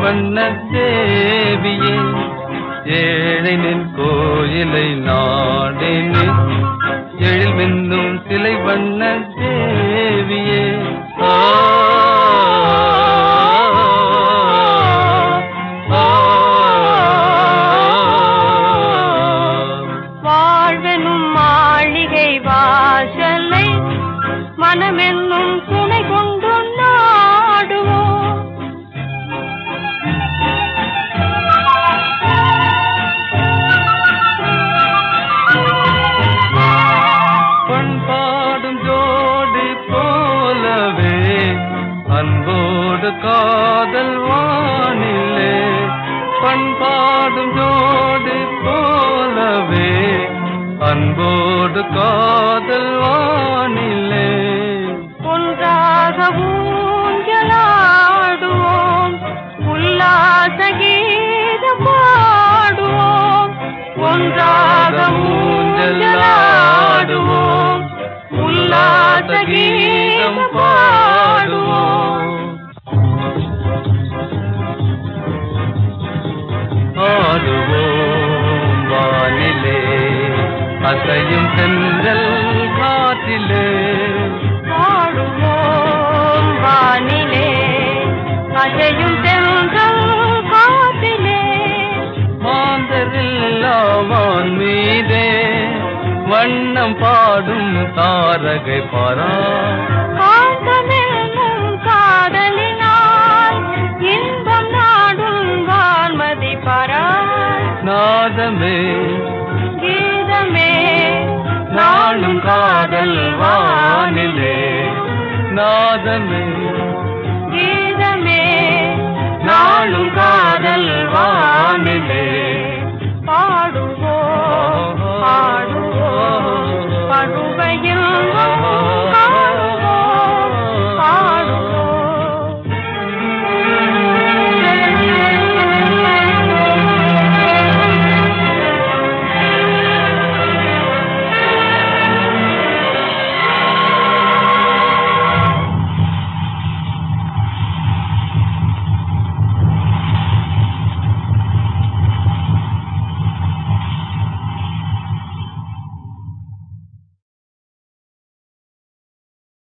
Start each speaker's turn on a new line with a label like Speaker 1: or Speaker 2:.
Speaker 1: வண்ண தேவியே ஏழை நின் கோயிலை நாடினே எழில் மின்னும் சிலை வண்ண தேவியே
Speaker 2: வாழ்வெனும் மாளிகை வாசலை மனமென்னும் துணை கொண்டு நாடுவோம்.
Speaker 1: பண்பாடும் ஜோடி போலவே அன்போடு காதல் வானிலே பண்பாடும் ஜோடி போலவே அன்போடு காதல் வானிலே
Speaker 2: ஒன்றாக ஊஞ்சலாடுவோம் உல்லாச கீதம் பாடுவோம். ஒன்றாக ஊஞ்சலாடுவோம் உல்லாச கீதம் பாடுவோம்.
Speaker 1: ஆடுவோம் வானிலே அசையும் தென்றல் காற்றிலே
Speaker 2: ஆடுவோம் வானிலே அசையும் தென்றல் காற்றிலே
Speaker 1: மாந்தரில்லாமான் மீதே வண்ணம் பாடும் தாரகை பாரா
Speaker 2: காந்தமென்னும் காதலினால் இன்பம் நாடும் வான்மதி பரா
Speaker 1: நாதமே
Speaker 2: கீதமே
Speaker 1: நாளும் காதல் வானிலே நாதமே